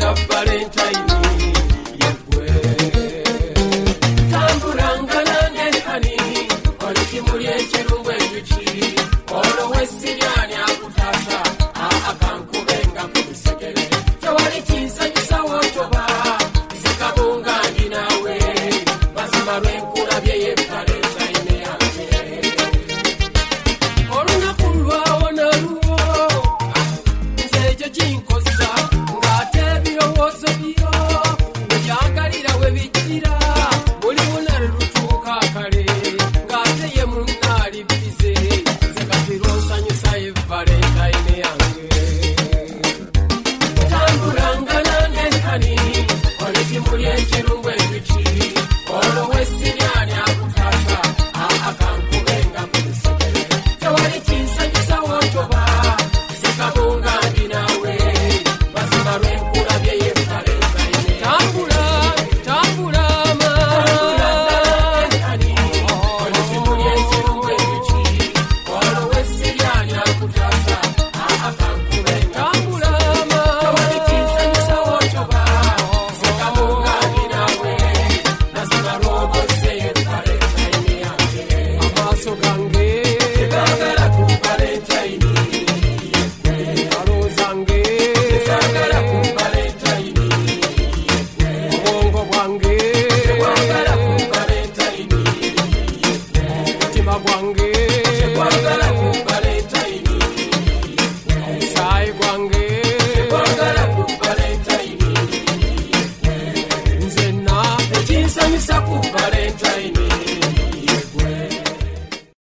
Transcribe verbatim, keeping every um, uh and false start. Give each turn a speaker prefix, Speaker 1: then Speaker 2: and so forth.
Speaker 1: ya Valentine yegwe tamburanga nange hani oli kimuli ekirungu enjuki olwo wesiryani akutasa akankubenga kulusegere tewali kinsanyusa wotoba zikabunga ndi nawe mazima lwenkulabye ye Valentine yange olunaku lwawo naluwo nze ekyo kinkosa ng'ate ebirowoozo byo byagalira we bijjira buli lunaku lutuuka kale ng'ate ye munnaalibirize nze kati lwonsanyusa ye Valentine yange tambulanga nange nkani oli kimuli ekirungu enjuki olwo wesiryani akutasa akankubenga kulusegere tewali kinsanyusa wotoba zikabunga ndi nawe mazima lwenkulabye ye Valentine tambula tambula maani oli kimuli ekirungu enjuki olwo wesiryani akutasa akankubenga tambula tewali kinsanyusa wotoba zikabunga ndi nawe mazima lwoboze ye Valentine yange amaaso gange tegagala ku Valentine engalo zange tegagala ku Valentine obwongo bwange tegwagala ku Valentine omutima gwange tegwagala ku Valentine omusaayi gwange tegwagala ku Valentine nzenna ekinsanyusa ku Valentine